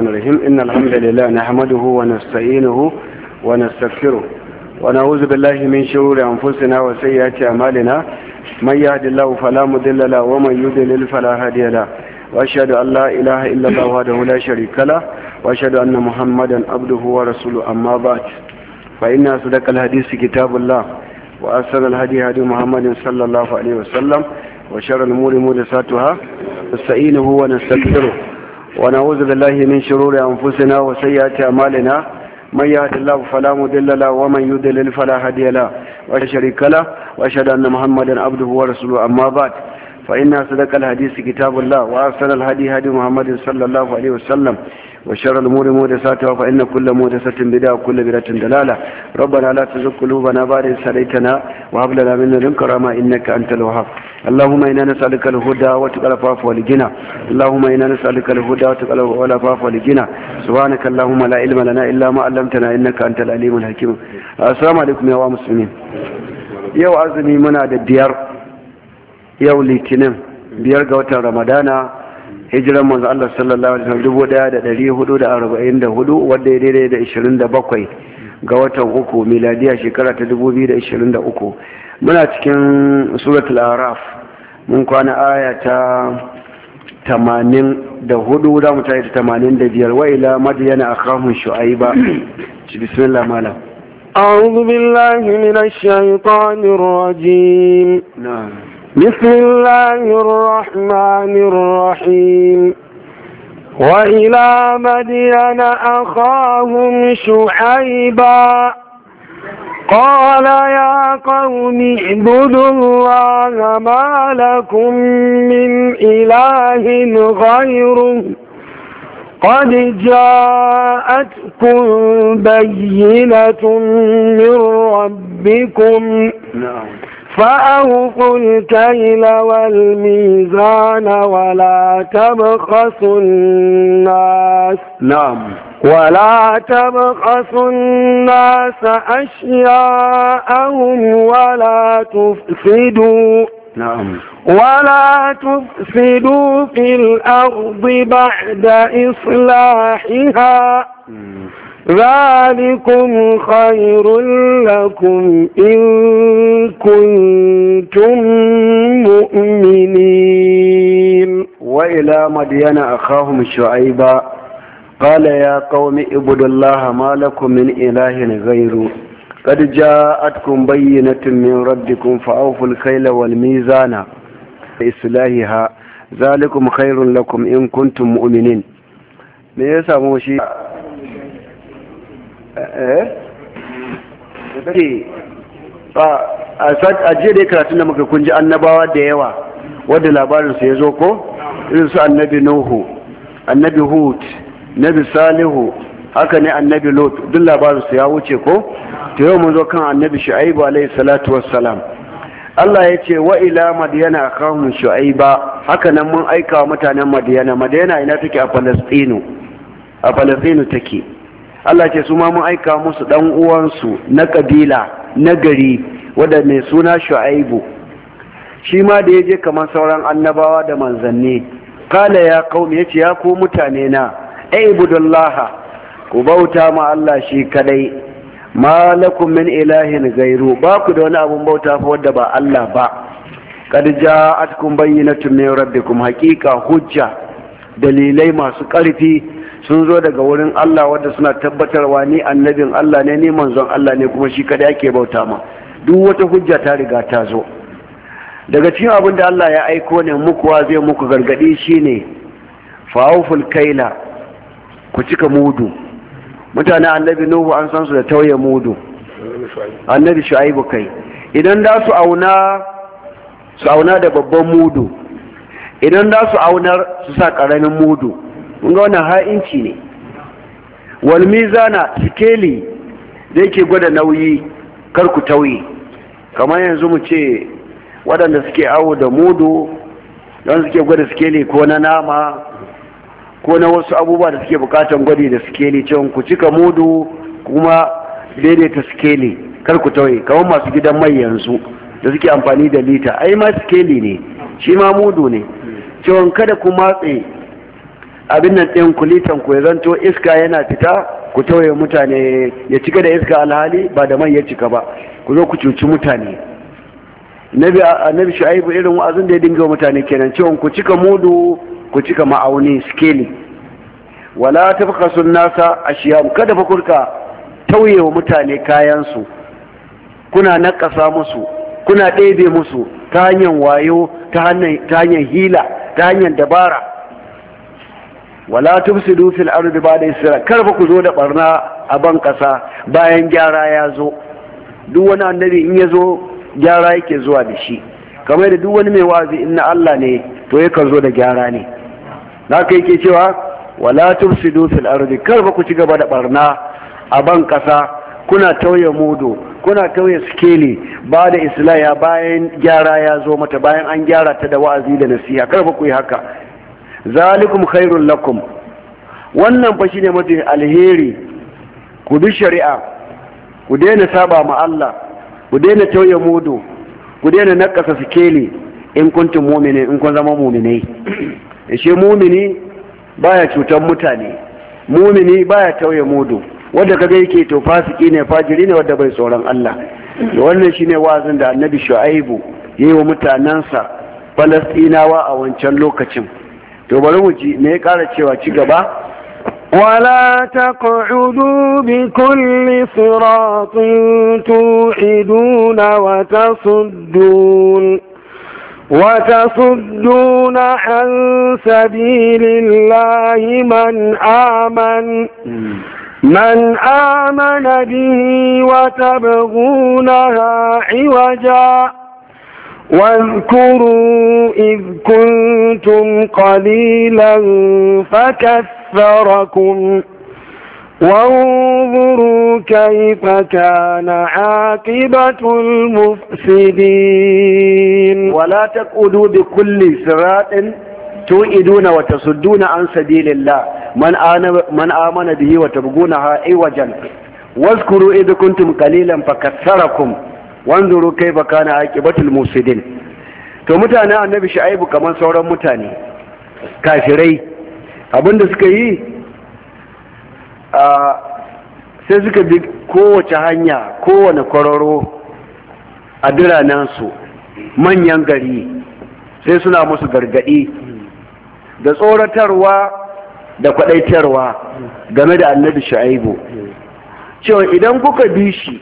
الرحيم إن الحمد لله نحمده ونستعينه ونستغفره ونعوذ بالله من شرور أنفسنا وسيئات أعمالنا من يهد الله فلا مضل له ومن يضلل فلا هادي له وأشهد أن لا إله إلا الله وحده لا شريك له وأشهد أن محمدا عبده ورسوله أما بعد فإن أصدق الحديث كتاب الله وأحسن الهدي هدي محمد صلى الله عليه وسلم وشر الأمور محدثاتها نستعينه ونستغفره ونعوذ بالله من شرور أنفسنا وسيئات أعمالنا من يهد الله فلا مضل له ومن يضلل فلا هادي له ولا شريك له وأشهد أن محمدا عبده ورسوله أما بعد فإن أصدق الحديث كتاب الله وأحسن الهدي هدي محمد صلى الله عليه وسلم وشر الأمور محدثاتها فإن كل محدثة بدعة وكل بدعة ضلالة ربنا لا تزغ قلوبنا بعد إذ هديتنا وهب لنا من لدنك رحمة إنك أنت الوهاب اللهم إنا نسألك الهدى وتقى العفاف والغنى اللهم إنا نسألك الهدى وتقى العفاف والغنى سبحانك اللهم لا علم لنا إلا ما علمتنا إنك أنت العليم الحكيم السلام عليكم يا مسلمين يوم أزمي منا الديار يوم litinin biyar ga watan ramadana hijiran manzo Allah sallallahu alaihi wasallam 1444 wanda ya daidai da 27 ga watan uku miladiya shekara ta 2023 muna cikin suratul araf mun kwana aya ta 84 da mu tayi ta 85 wa ila madyana akhahum shu'aiba bismillah malam أعوذ بالله من الشيطان الرجيم نعم بسم الله الرحمن الرحيم وإلى مدين أخاهم شعيبا قال يا قوم اعبدوا الله ما لكم من إله غيره قد جاءتكم بينة من ربكم فأوفوا الكيل والميزان ولا تبخسوا الناس أشياءهم ولا تفسدوا في الأرض بعد إصلاحها ذلكم خير لكم إن كنتم مؤمنين وإلى مدين أخاهم شعيبا قال يا قوم اعبدوا الله ما لكم من إله غيره قد جاءتكم بينة من ربكم فأوفوا الكيل والميزان إصلاحها ذلكم خير لكم إن كنتم مؤمنين me ya samu shi a jiya da karatun da muka kunji annabawa da yawa wadda labarinsu ya zo ko irin su annabi nuhu annabi hud nabi salihu haka ne annabi lot duk labarinsu ya wuce ko ta yau mun zo kan annabi shu'aibu alaihi salatu wassalam Allah ya ce wa ila madiyana akhahum shu'aiba haka nan mun aika wa mutanen madiyana ina take a Falastinu take Allah ce su ma mun aika musu dan uwansu na kabila na gari wanda mai suna Shu'aibu shi ma da yaje kamar sauran annabawa da manzanni kala ya qaumi yace ya ku mutane na aibudullah ku bauta ma Allah shi kadai ma lakum min ilahin gairu ba ku da wani abun bauta fa wanda ba Allah ba kad ja'atkum bayyinatun min rabbikum haqiqa hujja dalilai masu ƙarfi sun zo daga wurin Allah wanda suna tabbatarwa ni annabin Allah ne ni manzon Allah ne kuma shi kada yake bauta ma duk wata hujja ta riga ta zo daga cikin abin da Allah ya aiko ne muku wa zai muku gargadi shine fa'uful kaila ku cika mudu mutanen annabi Nuhu an san su da tauye mudu annabi Shu'aibu kai idan da su auna da babban mudu idan da su aunar su sa ƙaramin mudu mun ga wannan ha'inci ne wal mizana sikeli da yake gwada nauyi kar ku tauye kamar yanzu mu ce waɗanda suke awo da mudu don suke gwada sikeli ko na nama ko na wasu abubuwa da suke bukatan gwadi da sikeli cewa ku cika mudu kuma daidaita sikeli kar ku tauye kamar masu gidan mai yanzu da suke amfani da lita ai ma sikeli ne shi ma mudu ne cewa kada ku matse abin nan ɗin kulitan ku ya zanto iska yana fita ku tauye mutane, ya cika da iska alhali ba da mai ya cika ba, ku zo ku cuci mutane. Annabi Shu'aibu irin wa'azin da ya dinga mutane kenan, cewa ku cika mudu, ku cika ma'auni skeli, wala tabkhasu nasa ashiyam, kada fa kurka tauye wa mutane kayansu, kuna nakasa musu, kuna ɗebe musu ta hanyar wayo, ta hanyar hila, ta hanyar dabara. wala tufsidu fil ardi ba'da isra, kar fa ku zo da barna a ban kasa bayan gyara ya zo. Duk wani annabi in ya zo gyara yake zuwa da shi, kamar da duk wani mai wazi inna Allah ne to yakan zo da gyara ne. haka yake cewa wala tufsidu fil ardi, kar fa ku ci gaba da barna a ban kasa, kuna tauye mudu, kuna tauye skeli ba da islaya bayan gyara ya zo mata, bayan an gyara ta da wa'azi da nasiha, kar fa ku yi haka. zalikum khairul lakum, wannan fa shine mafi alheri. ku bi shari'a, ku daina saba ma Allah, ku daina tauye mudu, ku daina nakasa sikeli in kuntum mu'minin, in kun zama mu'minai. Shi mu'mini baya cutar mutane, mu'mini baya tauye mudu, wanda kaga yake to fasiki ne, fajiri ne, wanda bai tsoron Allah. Wannan shine wa'azin da Annabi Shu'aibu yayi wa mutanansa Falastinawa a wancan lokacin. To bari mu ji me ya ƙara cewa ci gaba. ولا تقعدوا بكل صراط توعدون وتصدون عن سبيل الله من آمن به وتبغونها عوجا واذكروا إذ كنتم قليلا فكثركم وانظروا كيف كان عاقبة المفسدين. ولا تقعدوا بكل صراط توعدون وتصدون عن سبيل الله من آمن به وتبغونها عوجا واذكروا إذ كنتم قليلا فكثركم wanzuru kaifa kana aqibatul mufsidin. To mutanen Annabi Shu'aibu kaman sauran mutane kafirai, abinda suka yi sai suka bi kowace hanya, kowane kwararo a biranensu, manyan gari, sai suna musu gargadi da tsoratarwa da kwadaitarwa game da Annabi Shu'aibu, cewa idan kuka bi shi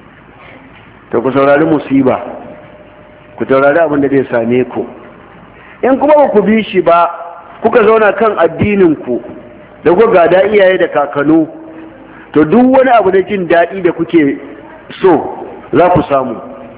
to ku saurari musiba, ku saurari abin da zai same ku. In kuma ba ku bi shi ba, kuka zauna kan addininku da kuka gada iyaye da kakanu, to duk wani abu da jin daɗi da kuke so za ku samu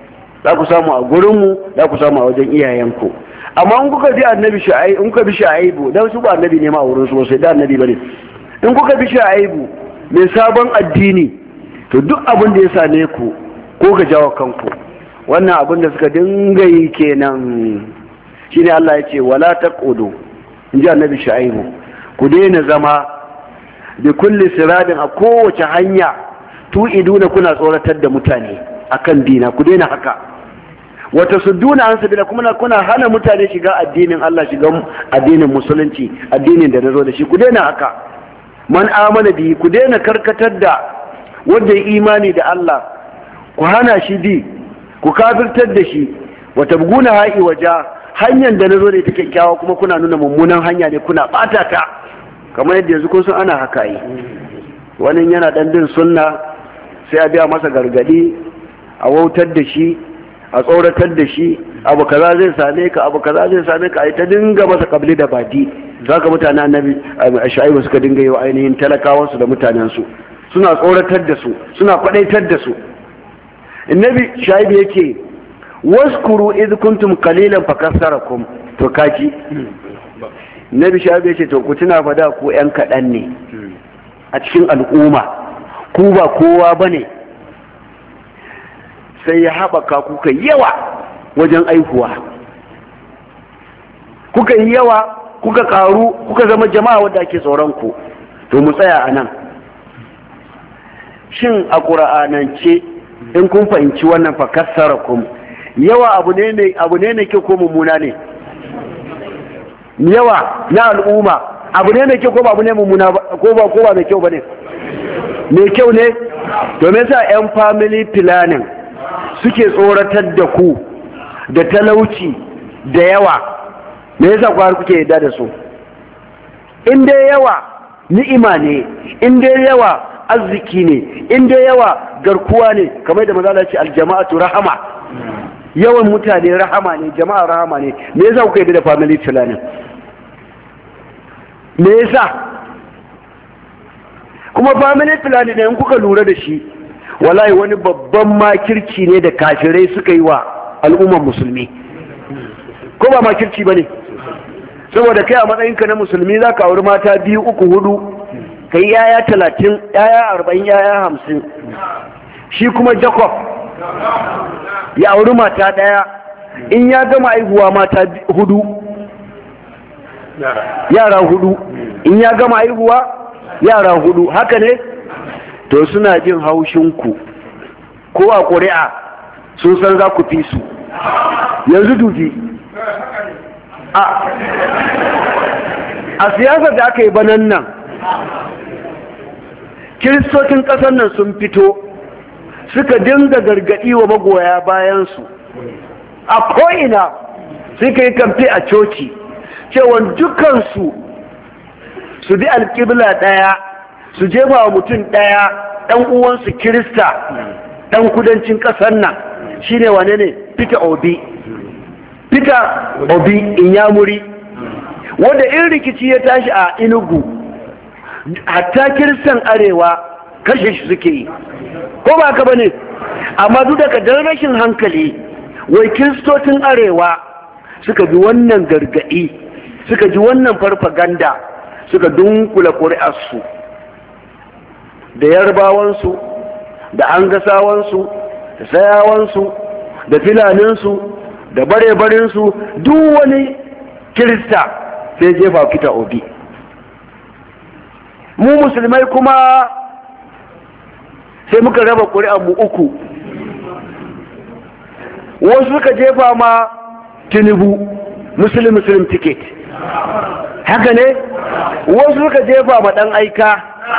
a gurinmu, za ku samu a wajen iyayenku. Amma in kuka bi Annabi Shu'aibu, in kuka bi Shu'aibu, dan su ba annabi ne ma a wurin su, sai da annabi bane. In kuka bi Shu'aibu mai sabon addini, to duk abin da ya same ku ko ga jawo kanku. Wannan abin da suka dinga yi kenan. Shine Allah ya ce wala taqudu, inji Annabi Shu'aibu, ku daina zama bi kulli siradin, a kowace hanya tu'iduna, kuna tsoratar da mutane akan dina, ku daina haka. Wata sudduna an sabila, kuma kuna hana mutane shiga addinin Allah, shiga addinin musulunci, addinin da nazo da shi, ku daina haka. Man amana bi, ku daina karkatar da wanda ya imani da Allah, ku hana shi bi, ku kafirtar da shi. Wata buguna ha'i waja, hanyar da na zo da ita kyakkyawa kuma kuna nuna mummunan hanya ne, kuna bata ta, kamar yadda yanzu kun san ana haka yi. Wani yana dan bin sunna sai a biya masa gargadi, a wautar da shi, a tsoratar da shi, abu kaza zai same ka, abu kaza zai same ka, a ta dinga masa kabli da badi. Zaka mutanen Annabi Shu'aibu suka dinga yi wa ainihin talakawansu da mutanensu, suna tsoratar da su, suna kwadaitar da su. Annabi Shu'aibu yake waskuru idh kuntum qalilan fakassarakum, to kaji Annabi Shu'aibu yake to ku tuna fa da ku yan kadan ne a cikin al'umma, ku ba kowa bane, sai ya haɓaka kuka yawa wajen aihuwa, kuka yi yawa, kuka karu, kuka zama jama'a wadda ake tsoron ku. To mu tsaya a nan. Shin a ƙura'anance in kun fahimci wannan fakassarakum, yawa abu ne mai kyau ko mummuna ne? Yawa na al'umma abu ne mai kyau ko ba abu ne mummuna ba, ko ba mai kyau ba ne? Mai kyau ne? To me yasa 'yan family planning suke tsoratar da ku da talauci da yawa? Me yasa ku har kuke yadda da su? In dai yawa ni'ima ne, in dai yawa arziki ne, in dai yawa garkuwa ne, kamar da manzo Allah ya ce aljama'atu rahama. Yawan mutane rahama ne, jama'a rahama ne. Me yasa kuka yadda da family planning? Me yasa? Kuma family planning ne in kuka lura da shi, wallahi wani babban makirci ne da kafirai suka yi wa al'ummar musulmi. Ko ba makirci ba ne? Saboda kai a matsayinka na musulmi za ka auri mata 2, 3, 4, ka yi yaya 30, yaya 40, yaya 50. Shi kuma Jacob ya auri mata 1, in ya gama aihuwa mata 4, yara 4, in ya gama aihuwa yara 4, haka ne? To suna jin haushinku ko a ƙuri'a sun san za ku fi su. Yanzu dubi a siyasar da aka yi banan nan, kiristocin ƙasar nan sun fito suka dinga gargaɗi wa magoya bayansu a ko'ina, suka yi kamfe a coci cewa dukansu su bi alƙibla ɗaya, su jefa wa mutum ɗaya ɗan uwansu kirista ɗan kudancin ƙasar nan, shine wane ne? Peter Obi Inyamuri, wanda in rikici ya tashi a Enugu hatta kiristan arewa kashe shi suke yi, ko ba ka bane? Amma duk da kadar rashin hankali wai kiristocin arewa suka bi wannan gargaɗi, suka ji wannan farfaganda, suka dunkula ƙuri'arsu da yarbawansu da angasawansu da sayawansu da filaninsu da bare-barinsu, duk wani kirista sai jefa Peter Obi. Mu musulmai kuma sai muka raba ƙuri'armu 3, wasu suka jefa ma Tinubu Muslim ticket, haka ne? Wasu suka jefa ma ɗan aika,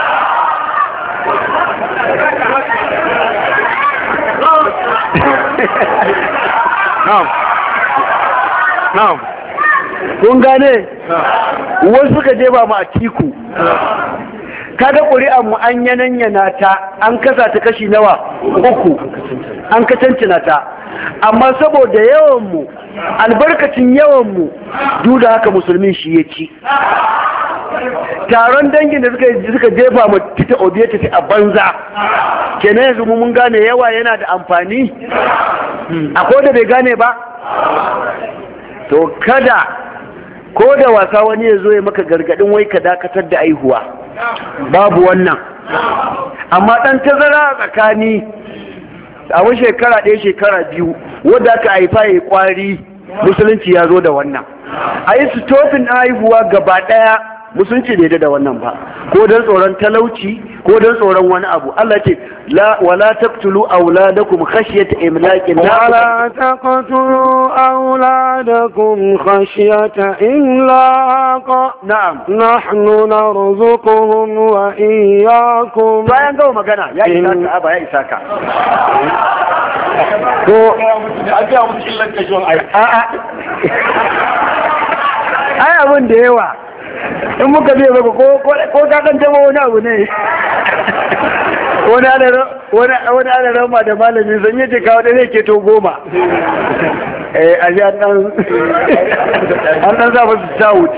kun gane? Wasu suka jefa ma Atiku. Kada ƙuri'ar mu an yananyana ta, an kasa ta kashi nawa? 3, an kacancina ta. Amma saboda yawanmu, albarkacin yawanmu, duk da haka musulmin shi ya ci. Taron dangin da suka jefa mu Peter Obi ya tafi a banza. Kenan yanzu mun gane yawa yana da amfani? Akwai da bai gane ba? To kada ko da wasa wani ya zo ya maka gargadin wai ka dakatar da aihuwa, babu wannan. Amma ɗan tazara tsakani a wani shekara 1, shekara 2 wadda aka haifa ya yi kwari, musulunci ya zo da wannan. A yi stopin haihuwa gaba ɗaya, musulunci bai da wannan ba, ko don tsoron talauci ko don tsoron wani abu. Allah ce wala taqtulu auladakum khashyata imlaqin, wala taqtulu auladakum khashyata imlaq, na'am, nahnu narzuquhum wa iyyakum. bayan gawo magana ya isa ka ba ya isa ka ko a ga mutum illan kashin ai abin da yawa in muka biya maka ko ka kan jama wani abu ne. wani ana rama da malami zan yi jika wadda zai keto 10 a ji an ɗan zafa su south.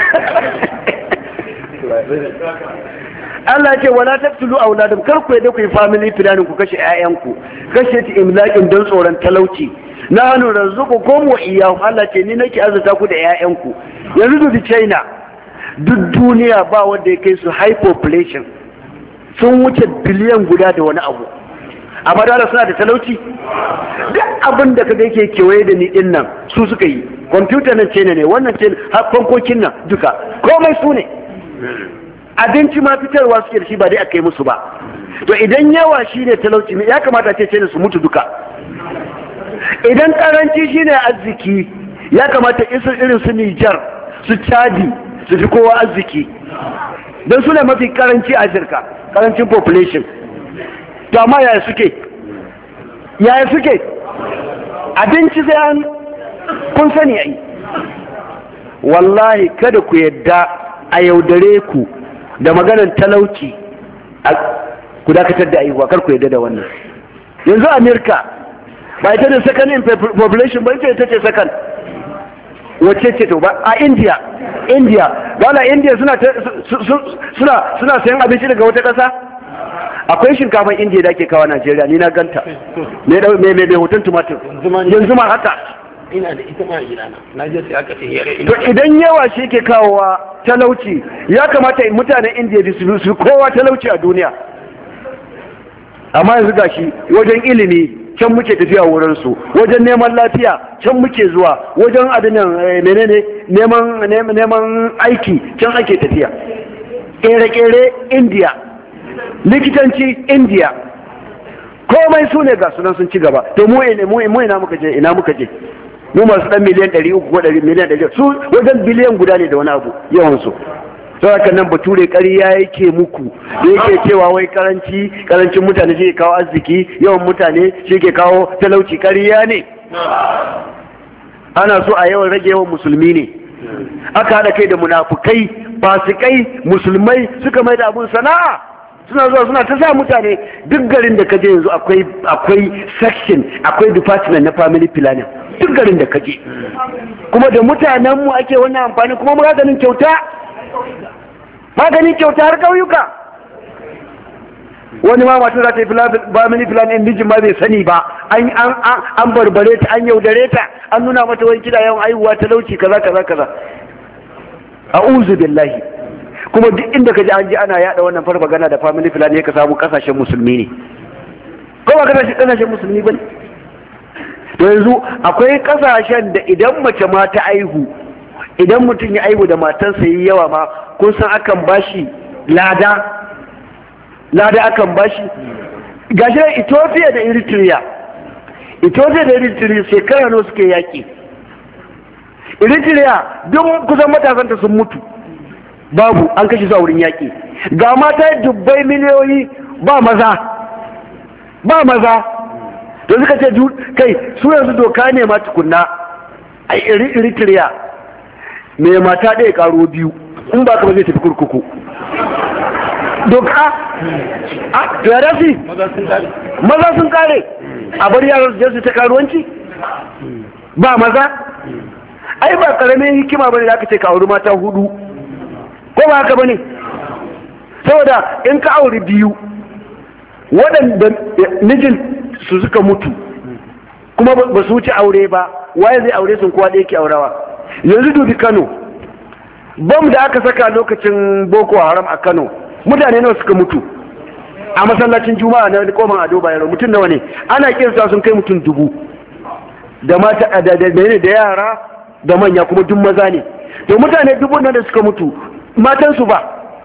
Allah ce wala taqtulu aulakum, kar ku yadda ku yi family planning ku kashe ƴaƴanku, kashe ta imlaqin don tsoron talauci. Na hannu razzuqukum wa iyyahum, Allah ce ni nake azurta ku da ƴaƴanku. Yanzu dubi China, duk duniya ba wanda ya kai su high population, sun wuce biliyan guda da wani abu, amma da suna da talauci. Duk abin da kaga yake kewaye da ni din nan su suka yi. Kwamfuta nan China ne, wannan ce fankokin nan duka komai su ne. Abinci ma fitarwa suke da shi ba dai aka yi musu ba. To idan yawa shine talauci ne, ya kamata ce China su mutu duka. Idan karanci shine arziki, ya kamata irin su Nijar, su Chadi, su fi kowa arziki don su ne mafi karanci a Afirka, karancin population. To amma yaya suke abinci sai an kun sani ai. Wallahi kada ku yadda a yaudare ku da maganar talauci ku dakatar da aihuwa, kar ku yadda da wannan. Yanzu Amerika ba ita ne second in population ba, ita ce second. Wacce ce to ba a India wala India suna sayan abinci daga wata ƙasa. Akwai shinkafar India da ake kawo Najeriya, ni na ganta mai hoton tumatir yanzu ma haka. Ina da ita ma gidana na je sai aka ce yare. To idan yawa shi ke kawowa talauci, ya kamata mutanen India su kowa talauci a duniya. Amma yanzu gashi wajen ilimi can muke tafiya wurinsu, wajen neman lafiya can muke zuwa, wajen adinan menene neman aiki can ake tafiya, kere-kere India, likitanci India, komai su ne ga sunan sun ci gaba. To mu ina muka je mu masu dan miliyan 300 ko miliyan 100, su wajen biliyan guda ne da wani abu yawansu. Sau haka nan bature ƙarya yake muku da yake cewa wai karancin mutane shi ke kawo arziki, yawan mutane shi ke kawo talauci. ƙarya ne. Ana so a yawan rage yawan musulmi ne. Aka haɗa kai da munafukai, fasikai, musulmai suka mai da abun sana'a, suna zuwa suna ta sa mutane. Duk garin da kaje yanzu akwai section, akwai department na family planning, duk garin da kaje. Kuma da mutanenmu ake wannan amfani, kuma maganin kyauta har ƙauyuka. Wani ma mata za ta yi family plan in mijin ba bai sani ba, an barbare ta, an yaudare ta, an nuna mata wani kida yawan aihuwa, talauci kaza. A'udhu billahi. Kuma duk inda ka ji an ji ana yada wannan farfagana da family plan ne ka samu kasashen musulmi ne, ko ba kasashen musulmi bane. To yanzu akwai kasashen da idan mace ma ta aihu, idan mutum ya aihu da matansa yi yawa ma, kun san akan bashi lada akan bashi. Gashi da Ethiopia da Eritrea shekara nawa suke yaki. Eritrea duk kusan matasanta sun mutu, babu, an kashe su a wurin yaki. Ga mata dubbai miliyoyi ba maza. To suka ce kai su yanzu doka ne ma tukunna a Eritrea mai mata ɗaya ƙaro biyu, in ba ka ba zai tafi kurkuku. Doka to ya dafi maza sun kare, a bar yaran su je su ta karuwanci ba maza. Ai ba ƙaramin hikima bane da aka ce ka auri mata 4, ko ba haka bane? Saboda in ka auri 2 waɗanda mijin su suka mutu kuma ba su wuce aure ba, waye zai aure sun kowa da yake aurawa? Yanzu dubi Kano, bom da aka saka lokacin Boko Haram a Kano, mutane nawa suka mutu a masallacin Juma'a na Koman Ado Bayero? Mutum nawa ne? Ana kinsa sun kai mutum 1000, da mata da yara da manya, kuma duk maza ne. To mutane 1000 nan da suka mutu, matansu ba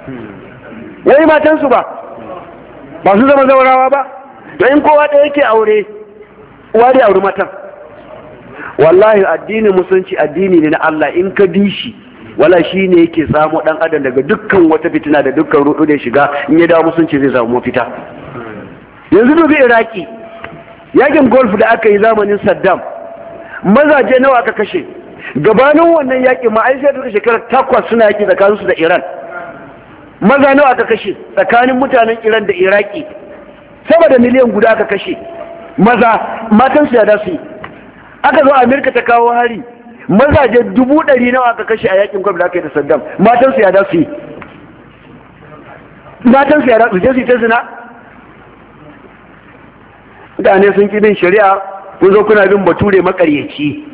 su zama zaurawa ba? To in kowa da yake aure, uwa da aure matan. Wallahi addinin musulunci addini ne na Allah, in ka bi shi wala shi ne yake samu dan adam daga dukkan wata fitina da dukkan rudu da shiga. In ya dawo musulunci zai samu mafita. Yanzu dubi Iraki, yakin golf da aka yi zamanin Saddam, mazaje nawa aka kashe? Gabanin wannan yaki ma ai sai da shekara 8 suna yaki tsakanin su da Iran. Maza nawa aka kashe tsakanin mutanen Iran da Iraki? Sama da miliyan guda aka kashe maza. Matan su ya da su. Aka zo Amerika ta kawo hari, mazaje 100,000 nawa aka kashe a yakin gwamnati da aka yi da Saddam. Matan su ya da su. Je su ta zina. Mutane sun ki bin shari'a, kun zo kuna bin bature makaryaci.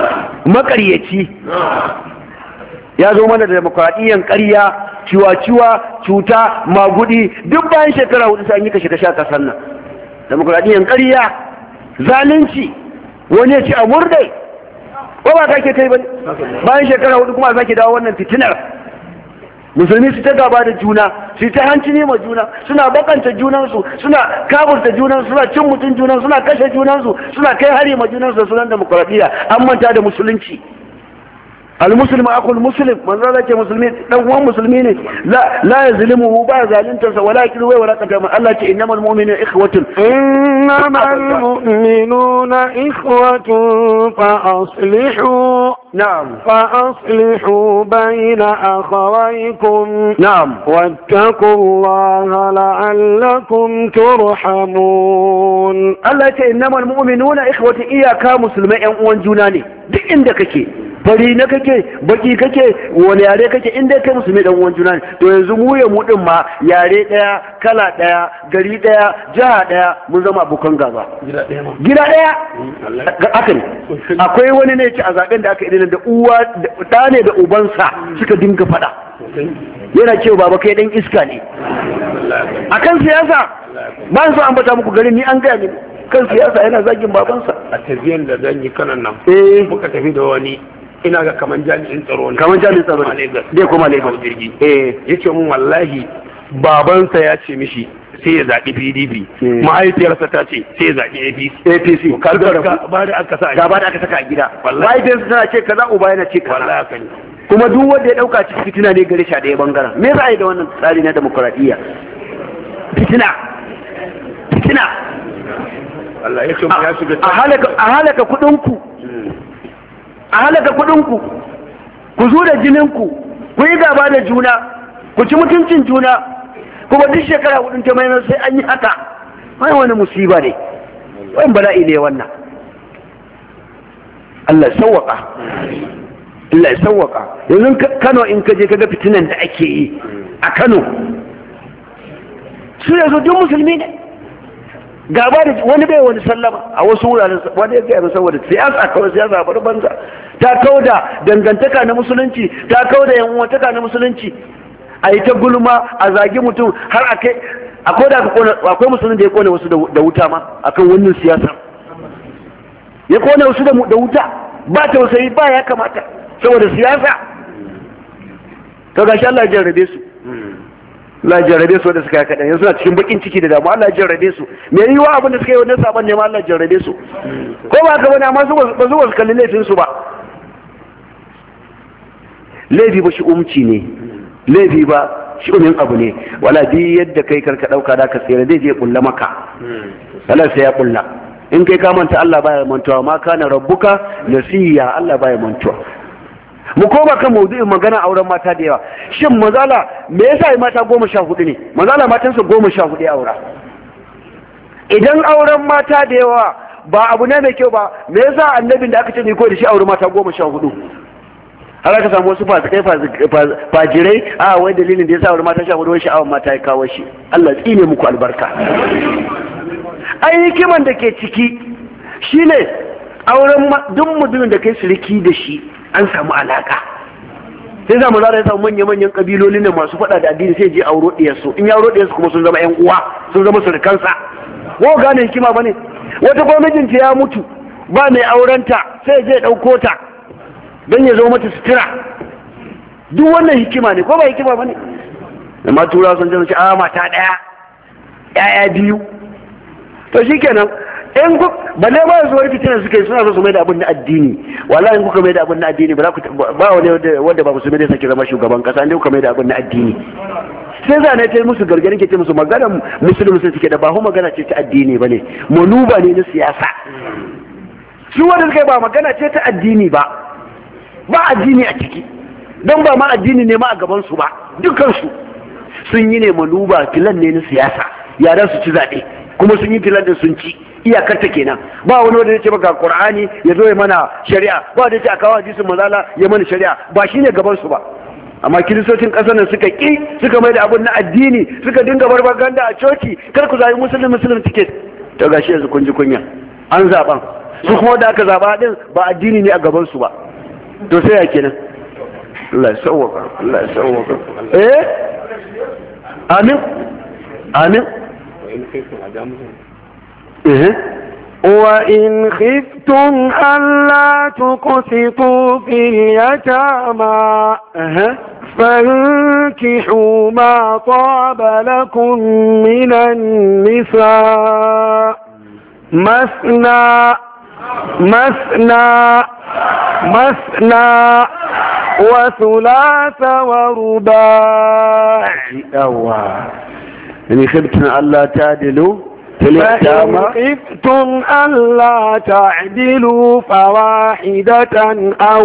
Ya zo mana da demokradiyyan ƙarya, ciwa-ciwa, cuta, magudi, duk bayan shekara 4 sai an yi kashe-kashe a ƙasar nan. Demokradiyyan ƙarya, zalunci, wani ya ci a murdai, ko ba ka ke kai ba? Bayan shekara 4 kuma sake dawo wannan fitinar. Musulmi su ta gaba da juna, su ta hanci ne ma juna, suna bakanta junansu, suna kaburta junansu, suna cin mutum junansu, suna kashe junansu, suna kai hari ma junansu da sunan demokradiyya. An manta da musulunci. المسلم أخو المسلم من ذلك مسلمين هو مسلمين لا يظلمه بعد ذلك ولكن هو ولا تكلم الله إنما المؤمنون إخوة إنما المؤمنون إخوة فأصلحوا بين أخويكم واتقوا الله لعلكم ترحمون الله إنما المؤمنون إخوة إياك مسلمين وانجوناني دي عندك fari na kake baki kake wani yare kake inda kai musulmi dan uwan juna ne to yanzu mu ya mu din ma yare daya kala daya gari daya jiha daya mun zama abokan gaba gida daya aka ne akwai wani ne ci a zaben da aka yi da uwa da ne da ubansa suka dinga fada yana cewa baba kai dan iska ne akan siyasa ba su ambata muku garin ni an gaya ni kan siyasa yana zagin babansa a tafiyan da zan yi kanan nan muka tafi da wani ina ga kaman jami'in tsaro ne dai kuma Lagos jirgi yace mun wallahi babansa ya ce mishi sai ya zaɓi PDP mahaifiyarsa ta ce sai ya zaɓi APC ba da aka saka a gida mahaifiyarsa tana ce kaza uba yana ce kaza kuma duk wanda ya dauka cikin fitina ne gare shi a ɗaya bangaren me za a yi da wannan tsari na demokradiyya fitina Allah ya ce ya shiga a halaka kudinku ku zo da jininku ku yi gaba da juna ku ci mutuncin juna kuma duk shekara hudun ta mai sai an yi haka wani musiba ne wani bala'i ne wannan Allah ya sawwaka yanzu Kano in ka je kaga fitinan da ake yi a Kano su yanzu duk musulmi ne gaba da wani bai wani sallama a wasu wuraren wani ya gaya saboda siyasa kawai siyasa bar banza ta kauda dangantaka na musulunci ta kauda yan uwantaka na musulunci a yi ta gulma a zagi mutum har akwai musulun da ya kone wasu da wuta ma akan wannan siyasa ya kone wasu da wuta ba tausayi ba ya kamata saboda siyasa to gashi Allah ya jarrabe su Allah ya jarrabe su wanda suka yi kaɗan yanzu suna cikin bakin ciki da damu Allah ya jarrabe su me yi wa abin da suka yi wannan sabon ne ma Allah ya jarrabe su ko ba haka bane amma su ba su kalli laifin su ba laifi ba shi umci ne laifi ba shi umin abu ne wala bi yadda kai karka dauka da ka tsere zai je kulla maka Allah sai ya kulla in kai ka manta Allah baya mantuwa ma kana rabbuka nasiya Allah baya mantuwa mu koma kan maudu'in magana auren mata da yawa shin mazala me yasa yi mata 14 ne mazala matansa 14 ya aura idan auren mata da yawa ba abu ne mai kyau ba me yasa annabin da aka ce ne ko da shi aure mata 14 har aka samu wasu fajirai a wai dalilin da ya sa aure mata 14 wai sha'awar mata ya kawo shi Allah tsine muku albarka ai hikiman da ke ciki shine auren duk mutumin da kai siriki da shi an samu alaka sai za mu zara ya samu manya-manyan kabilolin da masu faɗa da addini sai je auro ɗiyarsu in ya auro ɗiyarsu kuma sun zama 'yan uwa sun zama surukansa ko gane hikima ba ne wata gwamnatinta ya mutu ba mai aurenta sai je ɗauko ta don ya zama mata sutura duk wannan hikima ne ko ba hikima ba ne amma turawa sun ce a mata ɗaya ƴaƴa biyu to shikenan in ku ba ne ba su wani fitinan suka yi suna so su mai da abin na addini wallahi in kuka mai da abin na addini ba wani wanda ba musulmi da sake zama shugaban kasa ne kuka mai da abin na addini sai zane ta yi musu gargarin ke ce musu magana musulmi sun suke da ba magana ce ta addini ba ne manuba ne na siyasa su wanda suka yi ba magana ce ta addini ba addini a ciki don ba ma addini ne ma a gabansu ba dukansu sun yi ne manuba filan ne na siyasa yaran su ci zaɓe kuma sun yi filan da sun ci iyakarta kenan ba wani wanda ya ce maka Qur'ani ya zo ya mana shari'a ba wanda ya ce a kawo hadisin manzala ya mana shari'a ba shine gaban su ba amma kiristocin kasar nan suka suka mai da abun na addini suka dinga barbaganda a coci kar ku zabi musulmi ticket to gashi yanzu kun ji kunya an zaban su kuma da aka zaba din ba addini ne a gaban su ba to sai ya kenan Allah ya sauwaka amin وإن خفتم ألا تقسطوا في اليتامى فانكحوا ما طاب لكم من النساء مثنى مثنى مثنى وثلاث ورباع إن خفتم ألا تعدلوا فإن خفتم ألا تعدلوا فواحدة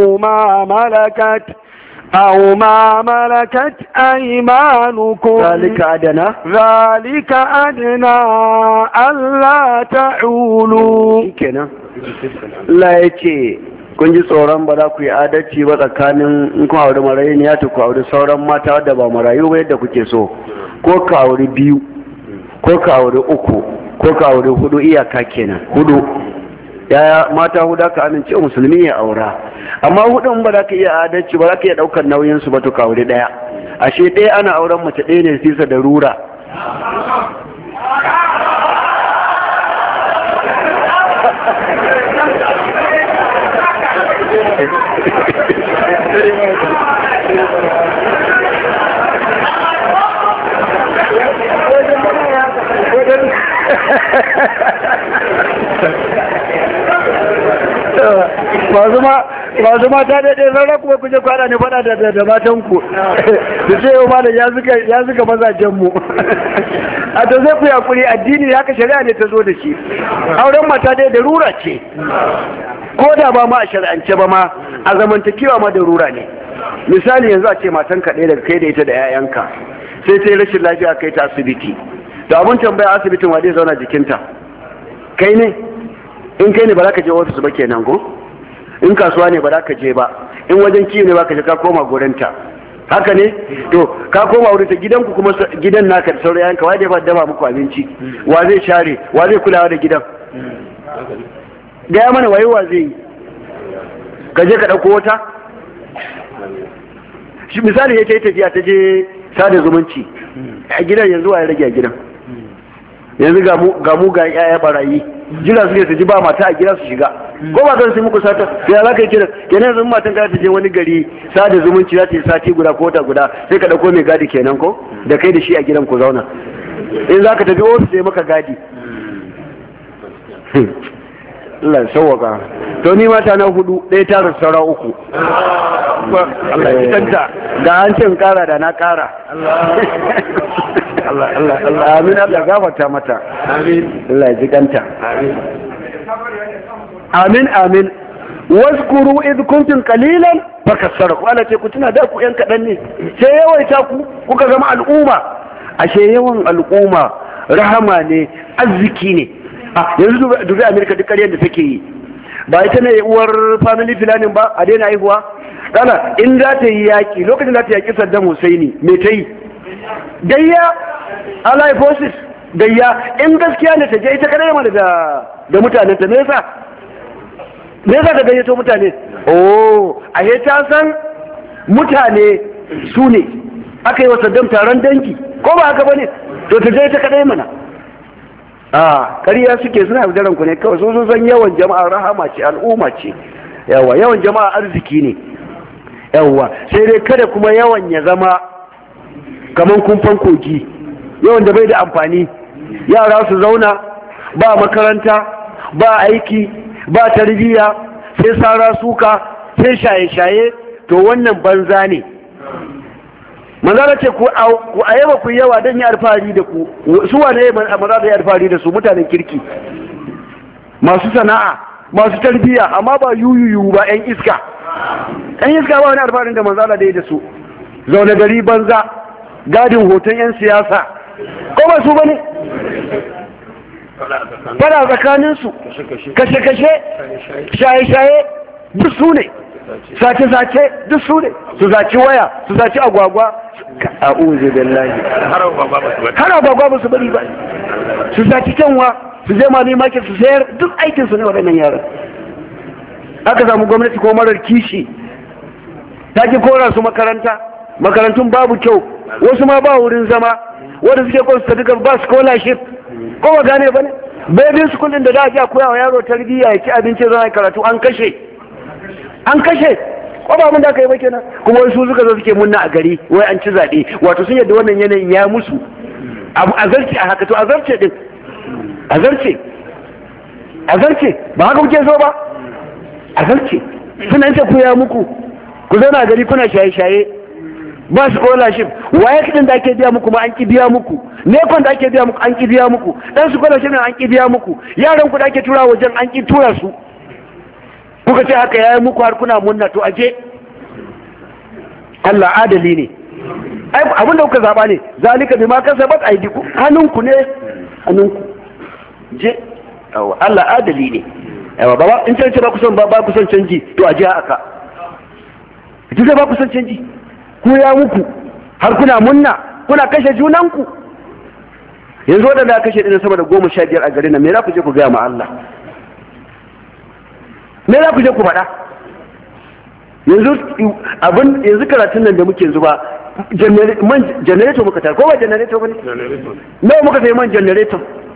أو ما ملكت أيمانكم ذلك أدنى ألا تعولوا. لا يتي kun ji tsoron ba za ku yi adalci ba tsakanin in kun auri marayu ne ya ku auri sauran mata wadda ba marayu ba yadda kuke so, ko ka auri 2 ko ka auri 3 ko ka auri 4, iyaka kenan 4. Yaya mata 4 ka amince musulmi ya aura, amma 4 ba za ka iya adalci ba za ka iya daukar nauyin su ba to ka auri 1. ashe 1 ana auren mace 1 ne sisa da rura. masu mata daidai rarra kuma kuje kwana ne fada da matanku da ce yau malam ya zuga mazajenmu a to zai ku yakuri, addini haka shari'a ne ta zo da shi. Auren mata dai da rura ce, ko da ba ma a shari'ance ba ma a zamantakewa ma da rura ne. Misali yanzu a ce matanka ɗaya daga kai da ita da 'ya'yanka sai ta yi rashin lafiya kai ta asibiti, da abin tambaya asibitin wa zai zauna jikinta? Kai ne? In kai ne ba za ka je ofis ba kenan ko? In kasuwa ne ba za ka je ba, in wajen kiwo ne ba ka je, ka koma gurinta. Haka ne? To ka koma wurin ta, gidanku kuma gidan naka da sauran yanka, wa zai ba dafa muku abinci, wa zai share, wa zai kulawa da gidan? Gaya mana waye wa zai yi? Ka je ka ɗauko wata? Misali ya ta yi tafiya ta je sada zumunci a gidan, yanzu wa ya rage a gidan? Yanzu ga mu ga yaya barayi jira su ne su ji ba mata a gida su shiga, ko ba zan sai muku sata sai za ka yi kiran kenan. Yanzu matan ka ta je wani gari sada zumunci za ta yi sati guda ko wata guda, sai ka dauko mai gadi kenan ko da kai da shi a gidan ku zauna. In za ka tafi ofis sai maka gadi. Allah sauwaka. To ni mata na 4, ɗaya ta rasu saura 3. Allah ya tanta da an ce kara da na kara. Allah amin, Allah gafarta mata. Amin. Allah ya jikanta. Amin. Waskuru id kuntum qalilan fakassarakum. Allah ce ku tuna da ku yan kadan ne, sai yawaita ku kuka zama al'umma. Ashe yawan al'umma rahama ne, arziki ne. Yanzu dubi Amerika duk ƙaryar da take yi, ba ita ne uwar family planning ba, a daina haihuwa. Dala in za ta yi yaƙi, lokacin za ta yaƙi Saddam Hussein me ta yi? Gayya, Allied Forces, gayya. In gaskiya ne ta je ita kadai mana da mutanen ta, me yasa ta gayyato mutane? Oh, a ta san mutane su ne aka yi wa Saddam taron danki, ko ba haka bane? To ta je ita kadai mana. Ƙarya suke, suna yaudaran ku ne kawai, sun san yawan jama'a rahama ce, al'umma ce. Yawa, yawan jama'a arziki ne. Yawa, sai dai kada kuma yawan ya zama kamar kumfan kogi, yawan da bai da amfani. Yara su zauna ba makaranta, ba aiki, ba tarbiyya, sai sara suka, sai shaye-shaye, to wannan banza ne. Manzara ce ku a yaba ku yawa don yi alfahari da ku. Su wane maza da yi alfahari da su? Mutanen kirki, masu sana'a, masu tarbiyya, amma ba yuyuyu ba, 'yan iska. 'Yan iska ba wani alfaharin da manzara da yi da su. Zaune gari banza, gadin hoton 'yan siyasa, ko ba su ba ne? Fada tsakaninsu, kashe-kashe, shaye-shaye, duk su ne. Sace-sace duk su ne, su zaci waya, su zaci agwagwa. A'udhu billahi. Har agwagwa ba su bari ba, su zaci canwa, su je mali market su sayar, duk aikin su ne waɗannan yaran. Aka samu gwamnati ko marar kishi ta ki kora su makaranta, makarantun babu kyau, wasu ma ba wurin zama, wanda suke kwansu ta duka ba scholarship, ko ba gane ba ne? Baby school din da za a ji a koya wa yaro tarbiyya ya ci abinci zama karatu an kashe, ko ba mun da aka yi ba kenan. Kuma wai su suka zo suke munna a gari wai an ci zaɓe, wato sun yadda wannan yanayin ya musu a zarce a haka. To a zarce din, a zarce a zarce ba haka kuke so ba a zarce suna ce ku ya muku ku zauna gari kuna shaye-shaye ba scholarship waye kudin da ake biya muku ma an ki biya muku nekon da ake biya muku an ki biya muku dan scholarship an ki biya muku yaran ku da ake tura wajen an ki tura su kuka ce haka yayi muku har kuna munna to aje Allah adali ne ai abin da kuka zaba ne zalika bima kasabat aydiku hannunku ne hannunku je Allah adali ne yawa baba in ce ba ku son ba ku son canji to aje haka ita ba ku son canji ku ya muku har kuna munna kuna kashe junanku yanzu wadanda kashe ɗin sama da 15 a garin nan me za ku je ku gaya ma Allah me za ku je ku faɗa yanzu karatun nan da muke yanzu ba man janareto muka tare ko ba janareto ba ne? nawa muka sai man janareto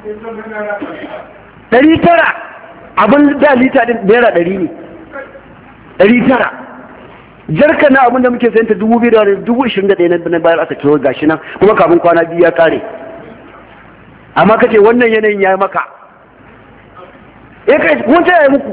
900 abin da lita din naira 100 ne 900 jarka na abin da muke sayanta 2021 na bayar aka kiro gashi nan kuma kafin kwana 2 ya kare amma kace wannan yanayin ya yi maka kai wuta ya yi muku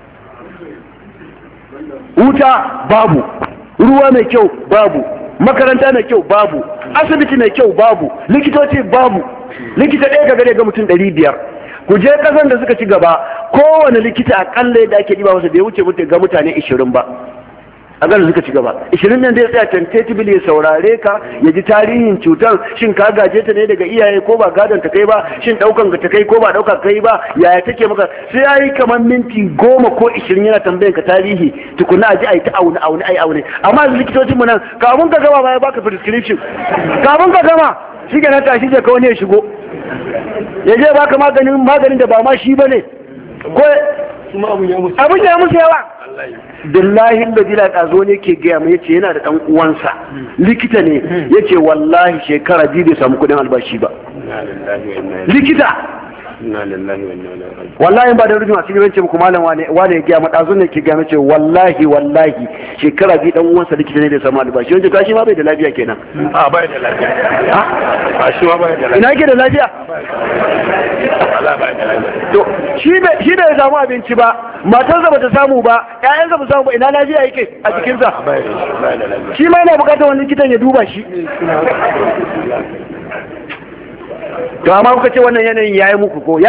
wuta babu ruwa mai kyau babu makaranta mai kyau babu asibiti mai kyau babu likitoci babu likita ɗaya gare ga mutum 500 ku je ƙasan da suka ci gaba kowane likita akalla da ake ɗiba masa bai wuce ga mutane 20 ba a ganin suka ci gaba 20 nan zai tsaya tentatively ya saurare ka ya ji tarihin cutar shin ka gaje ta ne daga iyaye ko ba gadon ta kai ba shin daukan ka ta kai ko ba dauka kai ba yaya take maka sai yayi kamar minti 10 ko 20 yana tambayan ka tarihi tukuna aji ai ta aune amma likitocin mu nan kafin ka gama ba ya baka prescription kafin ka gama shi ke na tashi je ka wani ya shigo ya je baka maganin da ba ma shi bane ko abun ya musu yawa billahi da ɗazo ne ke gaya mai yace yana da ɗan uwansa likita ne yace wallahi shekara 2 bai samu kudin albashi ba likita wallahi ba da rufin masu gibanci muku malam wane ya gaya ma ɗazo ne ke gaya mace wallahi shekara 2 ɗan uwansa likita ne da samu albashi wancan kashi ma bai da lafiya kenan a bai da lafiya a shi ma bai da lafiya ina yake da lafiya to shi bai samu abinci ba matarsa ba ta samu ba ƴaƴansa ba samu ba ina lafiya yake a jikinsa shi ma yana bukatar wani likitan ya duba shi to amma kuka ce wannan yanayin yayi muku ko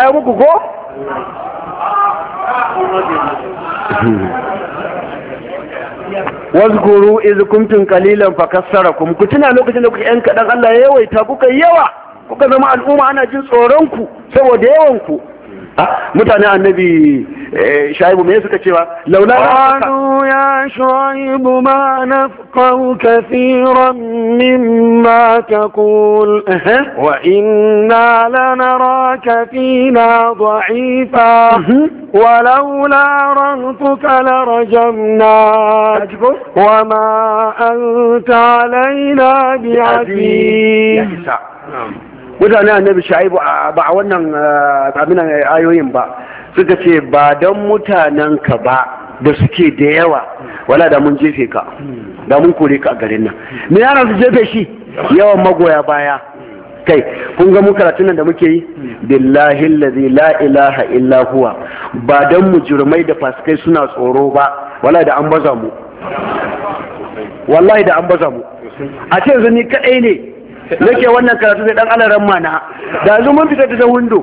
wazkuru iz kuntum qalilan fakassarakum ku tuna lokacin da kuke yan kadan Allah ya yawaita kuka yawa kuka zama al'umma ana jin tsoron ku saboda yawan ku mutane annabi shaibu me suka cewa laula qalu ya shaibu ma nafqahu kathiran mimma taqul wa inna lanaraka fina dha'ifa wa laula rantuka larajamnak wa ma anta alaina bi'aziz mutane annabi shaibu ba a wannan abinan ayoyin ba suka ce ba don mutanenka ba da suke da yawa wala da mun jefe ka da mun kore ka a garin nan me yana su jefe shi yawan magoya baya kai kun ga mu karatun nan da muke yi billahi allazi la ilaha illa huwa ba don mujrimai da fasikai suna tsoro ba wala da an baza mu wallahi da an baza mu a ce yanzu ni kadai ne nake wannan karatu sai dan alaran mana da yanzu mun fitar da window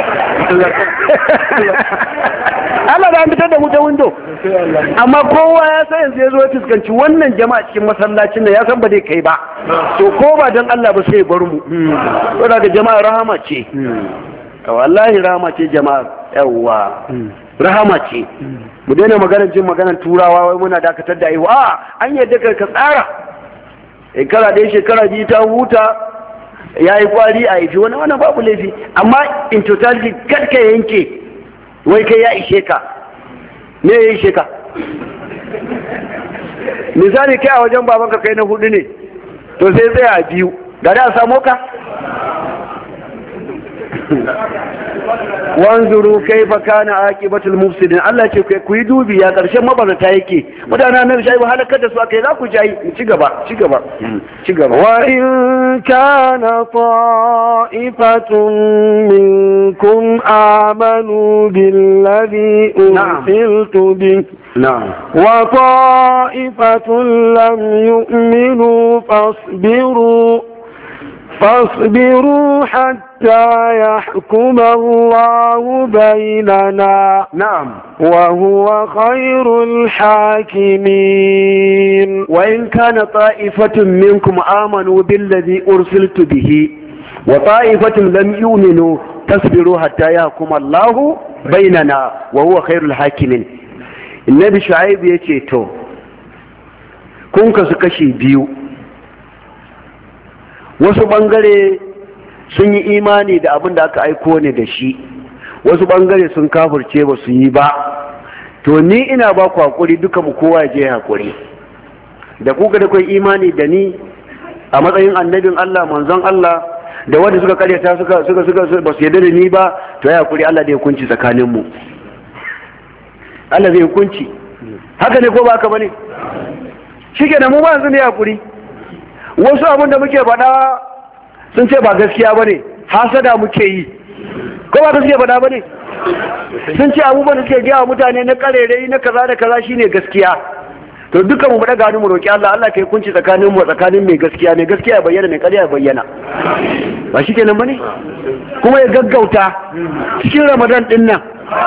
Allah da an fitar da mu ta window amma kowa ya san yanzu ya zo ya fuskanci wannan jama'a cikin masallacin nan ya san ba zai kai ba to ko ba dan Allah ba sai ya bar mu to daga jama'a rahama ce wallahi rahama ce jama'a yawa rahama ce mu daina maganar jin maganar turawa wai muna dakatar da aiwa an yadda ka tsara shekara ɗaya shekara 2 ta huta ya yi kwari a haifi wani babu laifi amma in totality kadka yanke wai kai ya ishe ka ne ya ishe ka misali kai a wajen babanka kai na 4 ne to sai tsaya a 2 da da samu ka wanzuru kaifa kana aqibatul mufsidin Allah ce ku yi dubi ya karshen mabarata yake mutanen annabi shaibu halakar da su akai za ku ji ci gaba wa in kana ta'ifatun minkum amanu billadhi ursiltu bihi wa ta'ifatun lam yu'minu فاصبروا حتى يحكم الله بيننا وهو خير الحاكمين وإن كان طائفة منكم آمنوا بالذي أرسلت به وطائفة لم يؤمنوا فاصبروا حتى يحكم الله بيننا وهو خير الحاكمين النبي شعيب يتيتو كنك سكشي بيو wasu bangare sun yi imani da abin da aka aiko ne da shi wasu bangare sun kafirce ba su yi ba to ni ina ba ku hakuri duka mu kowa ya je hakuri da kuka da kai imani da ni a matsayin annabin Allah manzon Allah da wanda suka karyata suka ba su yarda da ni ba to ya hakuri Allah da ya hukunci tsakanin mu Allah zai hukunci haka ne ko ba haka bane shikenan mu ba yanzu ne hakuri wasu abin da muke faɗa sun ce ba gaskiya ba ne hasada muke yi ko ba gaskiya faɗa ba ne sun ce abubuwan da suke gaya mutane na karerai na kaza da kaza shine gaskiya to dukkan mu daga hannu mu roki Allah Allah kai kunci tsakanin mu tsakanin mai gaskiya ya bayyana mai ƙarya ya bayyana ba shikenan bane kuma ya gaggauta cikin Ramadan din nan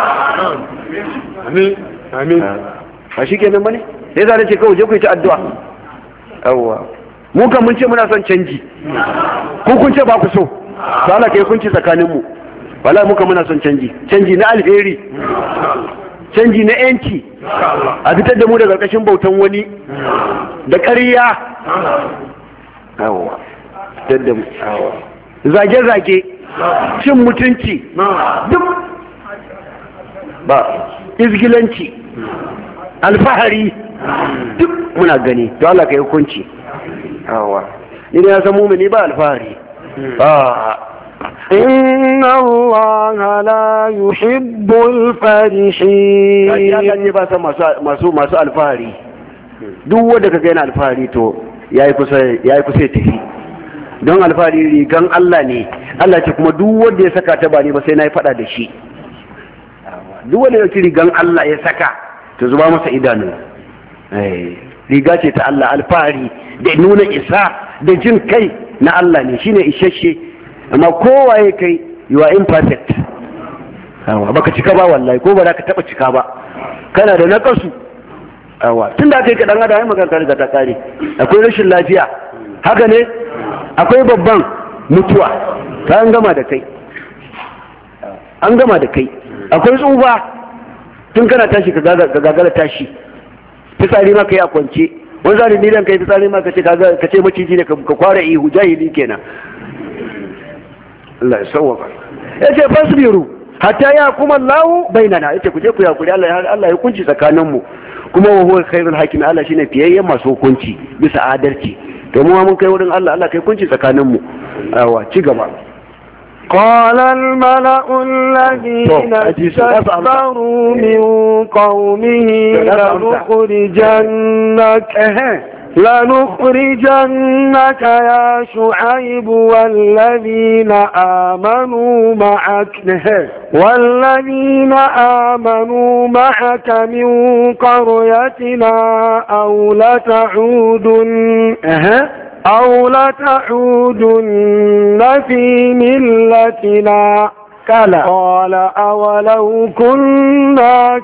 amin ba shikenan bane sai za ce kawai je ku yi ta addu'a yawwa mu kan mun ce muna son canji ku kun ce ba ku so to Allah kai kunci tsakanin mu wallahi mu kan muna son canji na alheri canji na yanci a fitar da mu daga ƙarƙashin bautan wani da ƙarya zage-zage cin mutunci duk ba izgilanci alfahari duk muna gani to Allah kai hukunci ni ne ya san mumini ba alfahari إن الله لا يحب الفرحين Allah ne ba san masu alfahari duk wanda kaga yana alfahari to yayi kusa ya tafi don alfahari rigan Allah ne Allah ce kuma duk wanda ya saka ta ba ne ba sai nayi fada da shi duk wanda ya rigan Allah ya saka to zuba masa idanu riga ce ta Allah alfahari da nuna isa da jin kai na Allah ne shine isasshe amma kowaye kai you are imperfect baka cika ba wallahi ko ba za ka taba cika ba kana da nakasu tun da kai ka dan adam ai magana riga ta kare akwai rashin lafiya haka ne akwai babban mutuwa ta an gama da kai akwai tsufa tun kana tashi ka gagara tashi fitsari ma kai a kwance wani zari ne dan kai fitsari ma ka ce maciji ne ka kwara ihu jahili kenan Allah ya sauwaka yace fasbiru hatta ya kuma Allah bainana yace ku je ku yakuri Allah ya kunci tsakanin mu kuma wa huwa khairul hakim Allah shine fiyayyen masu hukunci bisa adalci to mu mun kai wurin Allah kai kunci tsakanin mu awa ci gaba قال الملأ الذين استكبروا من قومه لنخرجنك يا شعيب والذين آمنوا معك من قريتنا أو لتعودن في ملتنا قال أولو كنا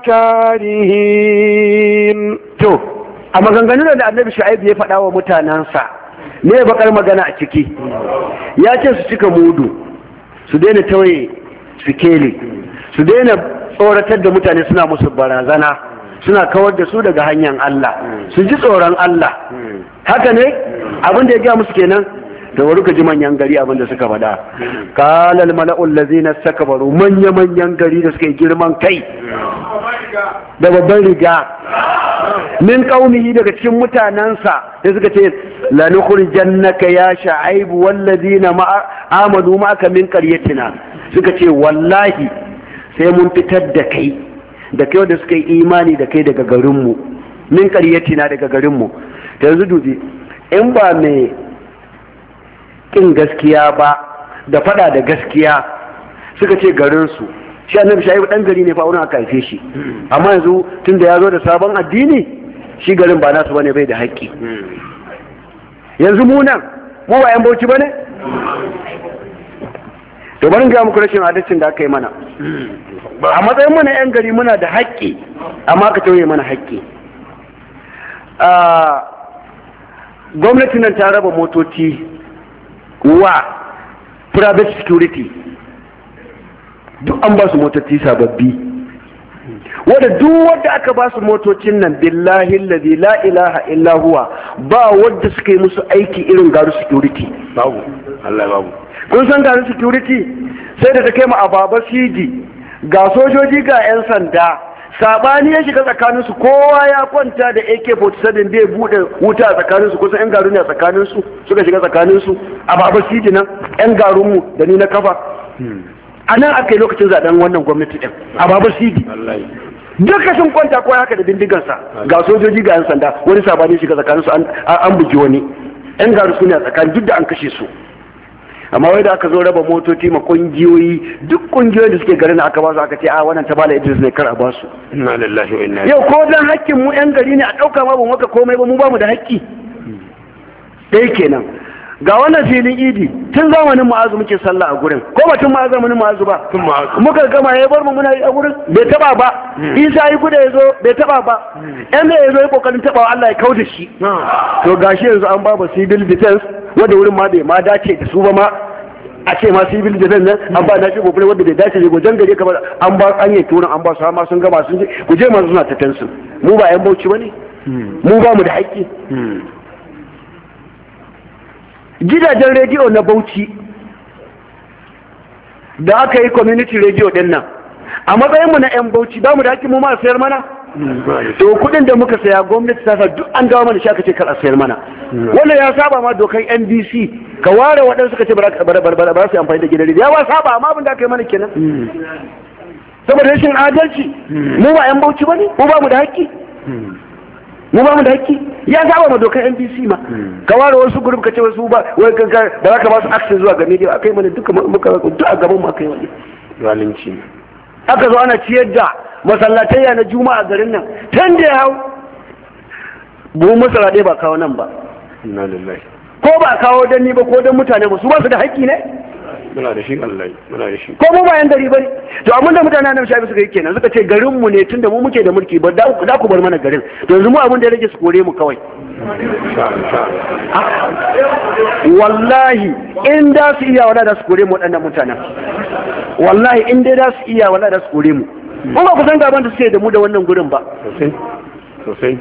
كارهين a maganganun da annabi Shu'aib ya faɗa wa mutanensa ne bakar magana a ciki ya ce su cika mudu su daina tawaye sikeli su daina tsoratar da mutane suna musu barazana suna kawar da su daga hanyar Allah su ji tsoron Allah haka ne abin da ya gaya musu kenan da wuri ka ji manyan gari abin da suka faɗa qala al mala'u allazina istakbaru manyan gari da suka yi girman kai da babban riga min qaumihi daga cikin mutanansa da suka ce la nukhrijannaka ya sha'ib wallazina amanu ma'aka min qaryatina suka ce wallahi sai mun fitar da kai wanda suka yi imani da kai daga garinmu min ƙaryatina daga garinmu. ta yanzu dubi in ba mai ƙin gaskiya ba da fada da gaskiya suka ce garinsu, shi annabi Shu'aibu ɗan gari ne fa wurin aka haife shi, amma yanzu tun da ya zo da sabon addini shi garin ba nasu bane, bai da haƙƙi. Yanzu mu nan mu ba yan Bauchi bane? To bari ga muku rashin adalcin da aka yi mana. A matsayin mu na yan gari muna da haƙƙi, amma aka tauye mana haƙƙi. Gwamnati nan ta raba motoci wa private security, duk an ba su motoci sababbi, wadda duk wadda aka ba su motocin nan billahi alladhi la ilaha illa huwa ba wadda suka yi musu aiki irin garu security. Babu, Allah babu. Kun san garu security sai da ta kai ma ababa siji ga sojoji ga 'yan sanda, sabani ya shiga tsakaninsu, kowa ya kwanta da AK-47 bai bude wuta a tsakaninsu, kusan 'yan garu ne a tsakaninsu suka shiga tsakaninsu. Ababa siji nan 'yan garunmu da ni na kafa a nan aka yi lokacin zaben wannan gwamnati ɗin a babar sidi duka sun kwanta ko haka da bindigansa ga sojoji ga 'yan sanda, wani sabani shiga tsakaninsu an bugi wani 'yan garu su ne a tsakanin duk da an kashe su. Amma wai da aka zo raba motoci ma kungiyoyi, duk kungiyoyin da suke garin aka ba su aka ce a wannan ta bala Idris ne kar a ba su. Inna lillahi wa inna ilaihi. Yau ko dan hakkin mu 'yan gari ne a ɗauka ma ba maka komai ba, mu ba mu da hakki. Dai kenan ga wannan filin idi tun zamanin Mu'azu muke sallah a gurin, ko ba tun zamanin Mu'azu ba, muka gama ya bar mu muna yi a gurin bai taba ba. Isa yi guda ya zo bai taba ba, yan da ya zo ya kokarin taba Allah ya kauda shi. To gashi yanzu an ba civil defense wanda wurin ma bai ma dace da su ba ma, a ce ma civil defense nan an ba nashi kokari wanda bai dace da gojan gare ka ba, an ba an yi turin an ba su ma sun gama sun je ku je ma suna ta tansu. Mu ba yan Bauchi bane, mu ba mu da haƙƙi. Gidajen rediyo na Bauchi da aka yi community radio din nan, a matsayinmu na 'yan Bauchi ba mu da hakkin mu ma sayar mana? To kudin da muka saya gwamnati ta sa duk an dawo mana shi aka ce kar a sayar mana. Wannan ya saba ma dokan NBC, ka ware waɗansu suka ce ba su amfani da gidan rediyo, ya ba saba amma abin da aka yi mana kenan. Saboda rashin adalci, mu ba 'yan Bauchi ba ne, mu ba mu da hakki. Mu ba mu da haƙƙi, ya saba ma dokar NBC ma, ka ware wasu group ka ce wasu ba wai ba za ka ba su access zuwa ga media, akai mana duka muka duk a gaban mu akai wani zalunci. Aka zo ana ciyar da masallatai na Juma'a garin nan, tan da ya hau buhun masara ɗaya ba kawo nan ba. Inna lillahi. Ko ba kawo dan ni ba ko dan mutane ba, su ba su da haƙƙi ne? Muna da shi Allah, muna da shi. Ko mu bayan gari bane. To abin da mutanen nan shafi suka yi kenan, suka ce garin mu ne tunda mu muke da mulki ba da ku bar mana garin. To yanzu mu abin da ya rage su kore mu kawai. Wallahi in da su iya wala da su kore mu waɗannan mutanen. Wallahi in dai da su iya wala da su kore mu. Ko ba ku san gaban da suke da mu da wannan gurin ba. Sosai.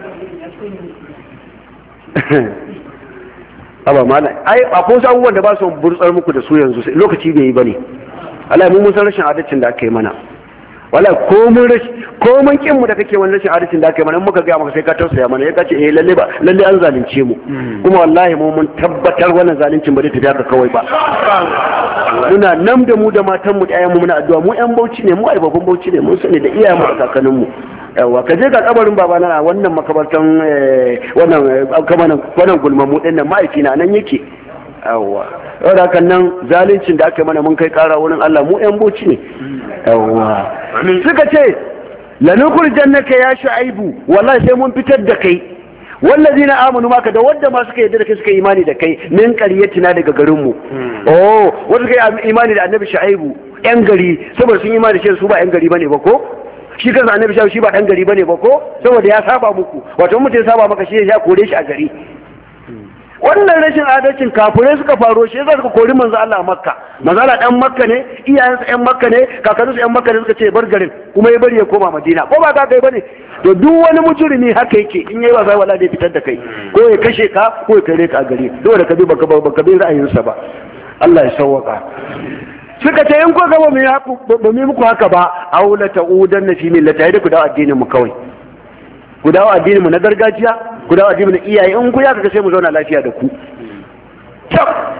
Aba malam ai akwai abubuwan da ba su burtsar muku da su yanzu lokaci bai yi bane. Wallahi mun san rashin adalcin da aka yi mana. Wallahi ko mun kin mu da kake wannan rashin adalcin da aka yi mana, in muka ga maka sai ka tausaya mana, ya kace lalle an zalunce mu. Kuma wallahi mun tabbatar wannan zaluncin ba zai tafi haka kawai ba. Muna nan da mu da matan mu da ƴaƴan mu muna addu'a, mu ƴan Bauchi ne, mu ai babban Bauchi ne, mun sani da iyayen mu da kakannin mu. Yawa ka je ga kabarin babana a wannan makabartan wannan gulmamu din nan ma'aikina nan yake. Yawa saboda kan nan zaluncin da aka yi mana mun kai kara wurin Allah, mu ƴan Bauchi ne. Yawa suka ce lanukul jannaka ya Shu'aibu, wallahi sai mun fitar da kai wallazina amanu maka da wanda ma suka yarda da kai suka imani da kai min qaryatina daga garin mu. Wanda suka imani da annabi Shu'aibu ƴan gari, saboda sun imani da shi su ba ƴan gari bane ba ko? Shi kansa annabi shi ba dan gari bane ba ko, saboda ya saba muku, wato mutum ya saba maka shi ya kore shi a gari. Wannan rashin adalcin kafirai suka faro shi, yasa suka kori manzo Allah a Makka. Manzo Allah dan Makka ne, iyayensa ƴan Makka ne, kakanninsu ƴan Makka ne, suka ce bar garin kuma ya bari ya koma Madina, ko ba ka kai bane? To duk wani mujrimi haka yake, in yayi wasa wala da fitar da kai, ko ya kashe ka ko ya kare ka a gari, dole ka bi baka bi ra'ayinsa ba. Allah ya sauwaka. Suka ce in ko gaba ba mu muku haka ba, aula ta'udan na fi millata, yadda ku dawo addinin mu kawai, ku dawo addinin mu na gargajiya, ku dawo addinin mu na iyaye, in ku ya kaga sai mu zauna lafiya da ku.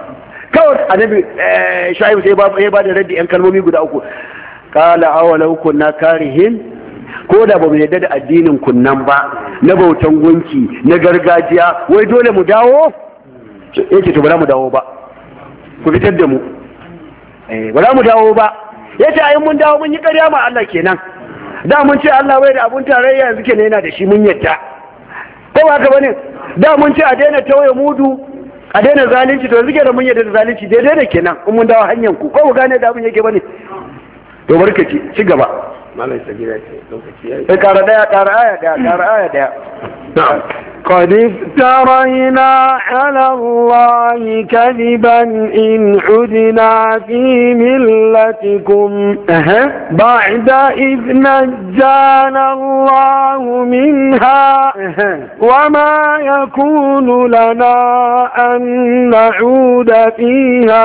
kawai annabi Shu'aib sai ba da raddi yan kalmomi guda uku qala awalau kunna karihin ko da ba mu yadda da addinin kunnan ba na bautan gunki na gargajiya wai dole mu dawo yake to ba mu dawo ba ku fitar da mu ba za mu dawo ba yace ai mun dawo mun yi ƙarya ma Allah kenan da mun ce Allah bai da abun tarayya yanzu kenan yana da shi mun yadda ko ba haka bane da mun ce a daina tawaye mudu a daina zalunci to yanzu kenan mun yadda da zalunci daidai da kenan in mun dawo hanyar ku ko ku gane da abun yake bane to barkaci ci gaba malam sagira ce lokaci yayi ƙara aya daya قد افترينا على الله كذبا إن عدنا في ملتكم بعد إذ نجانا الله منها وما يكون لنا أن نعود فيها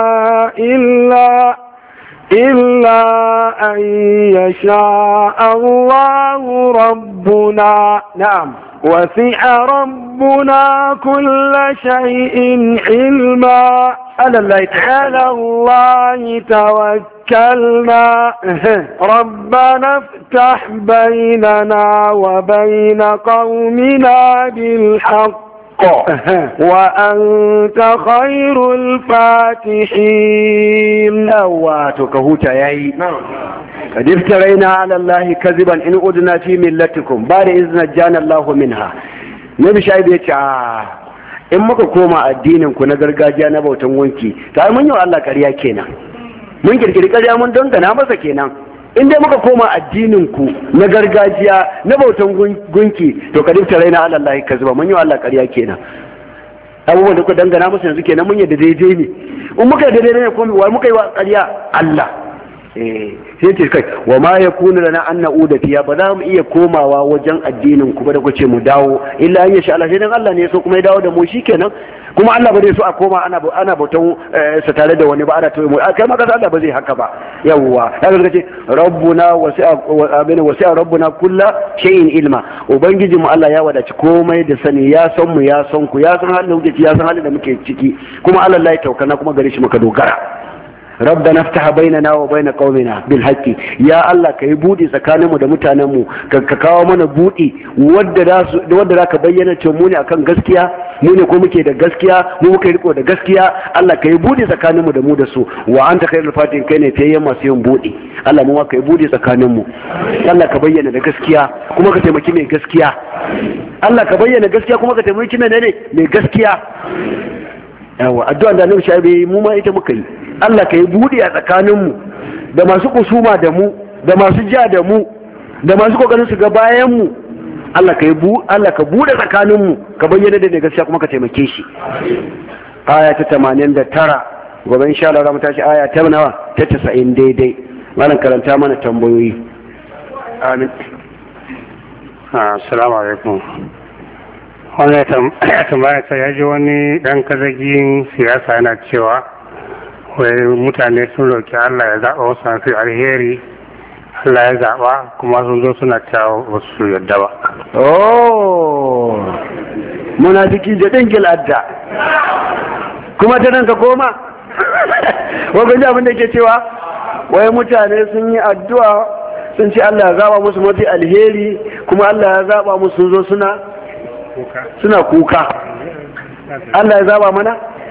إلا أن يشاء الله ربنا نعم وسع ربنا كل شيء علما على الله توكلنا ربنا افتح بيننا وبين قومنا بالحق وأنت خير الفاتحين كهوتا ياي قد افترينا على الله كذبا إن أدنا في ملتكم بعد إذ نجانا الله منها نبي شايب يتعا in muka koma addinin ku na gargajiya na bautan gunki ta mun yi wa Allah ƙarya kenan mun kirkiri ƙarya mun dangana masa kenan in dai muka koma addinin ku na gargajiya na bautan gunki to kadifta raina ala Allah kazuba mun yi wa Allah ƙarya kenan abubuwan da kuka dangana masa yanzu kenan mun yadda daidai ne in muka yadda daidai ne kuma wa muka yi wa ƙarya Allah sai ce kai wa ma yakunu lana an na'uda fiya ba za mu iya komawa wajen addinin ku ba da kuce mu dawo illa an yasha Allah sai dan Allah ne so kuma ya dawo da mu shikenan kuma Allah ba zai so a koma ana bautan sa tare da wani ba ana toye mu kai ma kasa Allah ba zai haka ba yawwa kaga kace rabbuna wasi'a rabbuna kullu shay'in ilma ubangiji mu Allah ya wadaci komai da sani ya san mu ya san ku ya san halin da muke ciki ya san halin da muke ciki kuma Allah ya taukana kuma gare shi muka dogara ربنا افتح بيننا وبين قومنا بالحق يا الله كاي بودي tsakaninmu da mutanenmu ka kawo mana budi wanda zaka bayyana cewa mu ne akan gaskiya mu ne ko muke da gaskiya mu muke riko da gaskiya Allah kai budi tsakaninmu da mu da su wa anta khairul fatihin kai ne tayyan masu yin budi Allah mu kai budi tsakaninmu Allah ka bayyana da gaskiya kuma ka taimaki mai gaskiya Allah ka bayyana gaskiya kuma ka taimaki mai gaskiya yawa addu'a da Annabi Shaibi mu ma ita muka yi Allah ka yi buɗe a tsakaninmu da masu kusuma da mu da masu ja da mu da masu kokarin su ga bayan mu Allah ka buɗe tsakaninmu ka bayyana da gaskiya kuma ka taimake shi aya ta 89 gobe insha Allah mu tashi aya ta nawa ta 90 daidai malam karanta mana tambayoyi amin assalamu alaikum wannan tambaya ta yaji wani dan kazagin siyasa yana cewa wai mutane sun roƙi Allah ya zaɓa wasu mafi alheri Allah ya zaɓa kuma sun zo suna cewa wasu yadda ba. Oh, munafiki da ɗingil adda kuma ta nan ka koma wajen abin da ke cewa wai mutane sun yi addu'a sun ce Allah ya zaɓa musu mafi alheri kuma Allah ya zaɓa musu sun zo suna kuka. Allah ya zaɓa mana?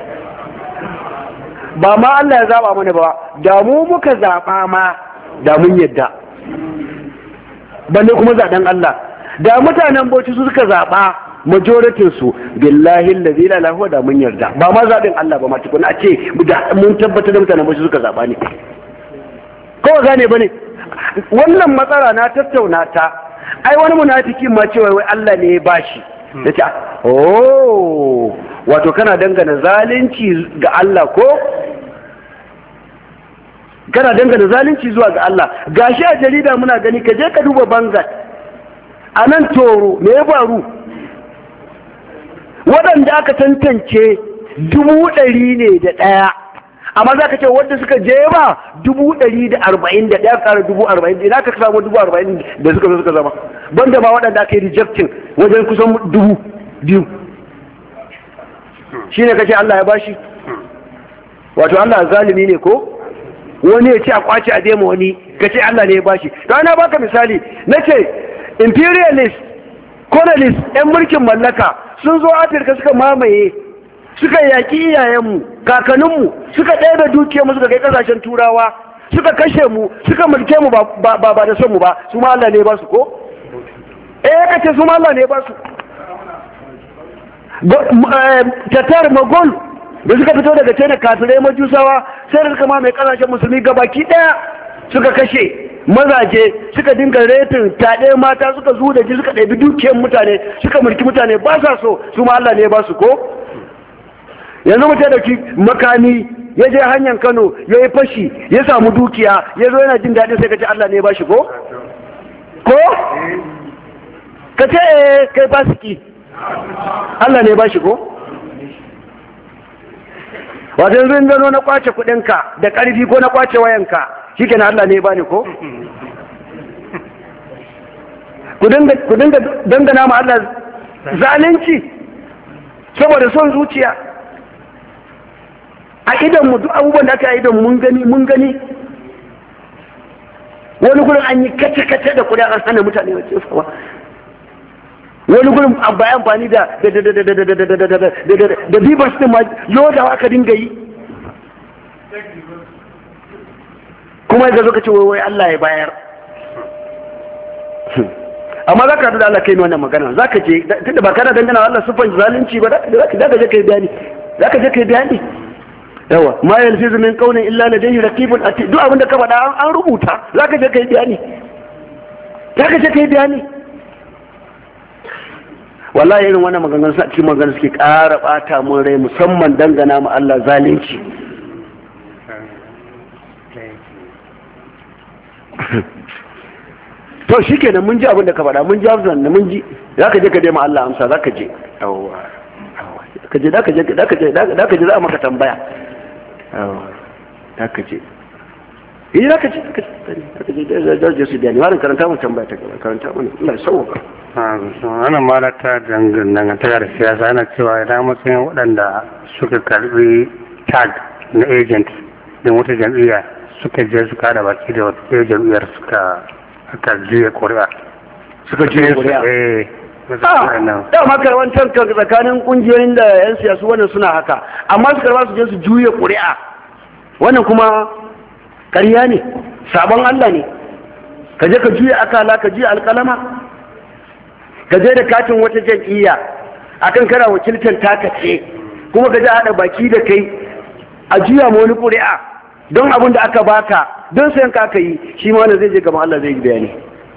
Ba ma Allah ya zaba mana ba, da mu muka zaba ma da mun yadda, balle kuma zaɗen Allah. Da mutanen Bauchi su suka zaba majoritin su billahi allazi la ilaha da mun yarda. Ba ma zaɓin Allah ba ma tukuna a ce mun tabbatar da mutanen Bauchi suka zaba ne. Ko gane bane? Wannan matsala na tattauna ta. Ai wani munafiki ma cewa wai Allah ne ya bashi. Yace oh wato kana dangana zalunci ga Allah ko kana dangana zalunci zuwa ga Allah gashi a jarida muna gani ka je ka duba bangat a nan Toro me ya faru waɗanda aka tantance 101 amma za ka ce wanda suka je ba 141 ƙara 40 idan aka samu 40 da suka zama banda ma waɗanda aka yi rejecting wajen kusan 2,000 shi ne kace Allah ya bashi wato Allah zalimi ne ko wani ya ce a kwace a dema wani ka ce Allah ne ya bashi to ana baka misali nace imperialist colonialist yan mulkin mallaka sun zo Afirka suka mamaye suka yaki iyayenmu kakanninmu suka ɗaya dukiyarmu suka kai kasashen turawa suka kashe mu suka mulke mu ba da son mu ba su ma Allah ne ya basu ko kace su ma Allah ne ya basu Tatar Mogol da suka fito daga China kafirai majusawa sai da suka mamaye kasashen musulmi gabaki daya suka kashe mazaje suka dinga retin taɗe mata suka zu da ji suka ɗabi dukiyar mutane suka mulki mutane ba sa so su ma Allah ne ya ba su ko yanzu mutum da makami ya je hanyar Kano ya yi fashi ya samu dukiya ya zo yana jin daɗin sai ka ce Allah ne ya ba shi ko ka ce kai fasiki Allah ne ya ba shi ko wato yanzu gano na kwace kudinka da ƙarfi ko na kwace wayanka shi ke na Allah ne ba ni ko? ku dinga dangana ma Allah zalunci saboda son zuciya a idanmu duk abubuwan da aka yi idan mun gani wani gurin an yi kace-kace da kudin an hana mutane wace fawa wani gurin bayan amfani da bibas din ma lodawa aka dinga yi kuma ya zo ka ce wai Allah ya bayar amma za ka da Allah kai wannan magana za ka je tunda ba kana dangana Allah sufan zalunci ba za ka je kai bayani yawa ma yalfizu min qawlin illa ladayhi raqibun atid duk abin da ka faɗa an rubuta za ka je kai bayani wallahi irin wannan maganganun sa cikin maganganun suke ƙara ɓata mun rai musamman dangana mu Allah zalunci to shikenan mun ji abin da ka faɗa mun ji abin da mun ji zaka je ka dai ma Allah amsa zaka je ka je zaka je za a maka tambaya zaka je zaka je su dani warin karanta mun tambaya ta karanta mun Allah ya sauka wannan mara ta dangantaka da siyasa ana cewa idan matsayin waɗanda suka karbi tag na agent din wata jam'iyya suka je suka da baki da wata jam'iyyar aka juya ƙuri'a dama karwantar tsakanin ƙungiyoyin da 'yan siyasu wannan suna haka amma su karba su je su juya ƙuri'a wannan kuma ƙarya ne sabon Allah ne ka je ka juya akala ka juya alƙalama ka je da katin wata jam'iyya akan kana wakiltar taka ce kuma ka je haɗa baki da kai a juya ma wani ƙuri'a don abin da aka baka don sayan ka aka yi shi ma wanda zai je gaban Allah zai yi bayani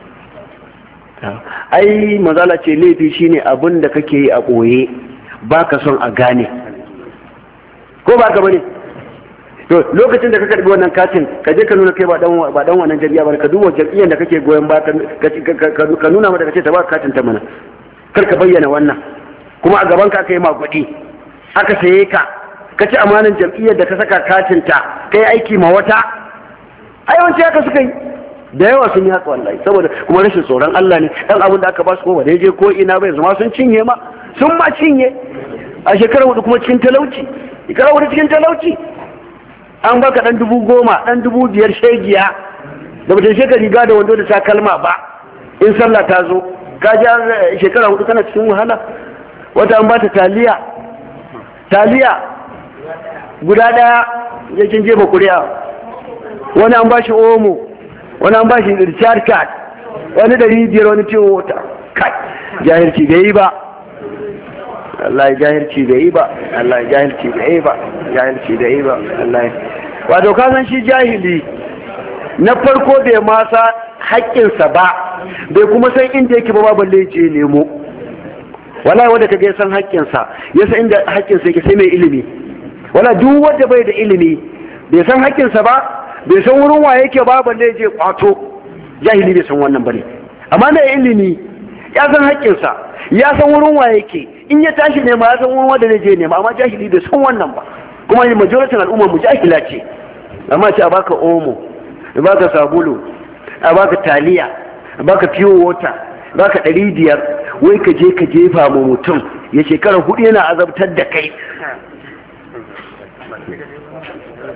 ai mazala ce laifi shine abin da kake yi a ɓoye baka son a gane ko ba ka bane to lokacin da ka karbi wannan katin ka je ka nuna kai ba dan wannan jami'a ba ka duba jami'an da kake goyon ba ka nuna mata kace ta ba katin ta mana kar ka bayyana wannan kuma a gaban ka kai magudi aka saye ka kace amanan jam'iyyar da ka saka katin ta kai aiki ma wata ai wancan haka suka yi da yawa sun yi haka wallahi saboda kuma rashin tsoron Allah ne dan abin da aka ba su ko ba da je ko ina bai zama sun cinye ma cinye a shekara hudu kuma cikin talauci an baka dan 10,000 dan 5,000 shegiya da bata shekara riga da wando da takalma ba in sallah ta zo ka ja shekara hudu kana cikin wahala wata an bata taliya guda daya yakin jefa kuri'a wani an bashi omo wani an bashi recharge card wani 500 wani ciwo wata kai jahilci bai yi ba Allah jahilci bai yi ba Allah jahilci bai yi ba Allah wato ka san shi jahili na farko bai ma sa haƙƙinsa ba bai kuma san inda yake ba balle je nemo wallahi wanda kaga ya san haƙƙinsa ya san inda haƙƙinsa yake sai mai ilimi wala duk wanda bai da ilimi bai san haƙƙinsa ba bai san wurin wa yake ba balle je kwato jahili bai san wannan bane amma da ilimi ya san haƙƙinsa ya san wurin wa yake in ya tashi nema ya san wurin wanda zai je nema amma jahili bai san wannan ba kuma majoritin al'ummar mu jahila ce amma ce a baka omo a baka sabulu a baka taliya a baka pure water a baka 500 wai ka je ka jefa ma mutum ya shekara 4 yana azabtar da kai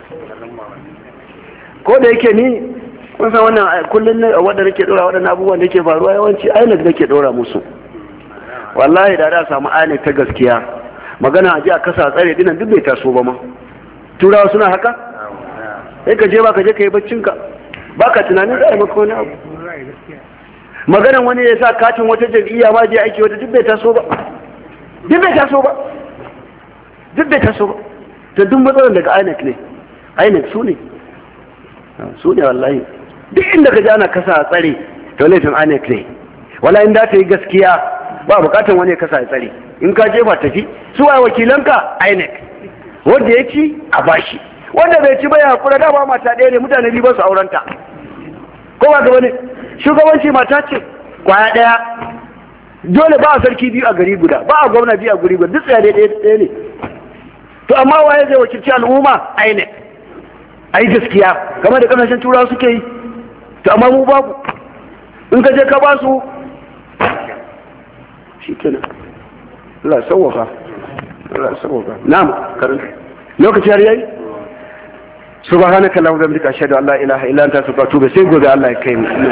ko da yake ni kun san wannan kullum wanda nake dora waɗannan abubuwan da ke faruwa yawanci INEC nake dora musu. Wallahi da samu INEC ta gaskiya magana a ji a kasa tsare dinan duk bai taso ba ma. Turawa suna haka sai ka je ba ka je ka yi baccinka ba ka tunanin za a yi maka wani abu. Maganan wani ya sa katin wata jam'iyya ma je aiki wata duk bai taso ba. Duk bai taso ba ta duk matsalar daga INEC ne. INEC su ne wallahi duk inda ka ji ana kasa a tsare to laifin INEC ne. Wala in da ta yi gaskiya ba bukatan wani ya kasa a tsare, in ka jefa tafi su a wakilanka INEC wanda ya ci a bashi, wanda bai ci ba ya hakura, da ba mata ɗaya ne mutane biyu ba su aurenta ko ba gaba ne. Shugabanci mata ce kwaya ɗaya, dole ba a sarki biyu a gari guda, ba a gwamna biyu a guri guda, duk tsaye ɗaya ne. To amma waye zai wakilci al'umma? INEC. Ai gaskiya kamar da kasashen turawa suke yi, to amma mu babu. In ka je ka ba su shi kenan. Allah sauwaka. Na'am, karanta. Lokaci har yayi? Subhanaka Allahumma wa bihamdika ashhadu an la ilaha illa anta astaghfiruka wa atubu ilayk. Sai gobe Allah ya kai mu.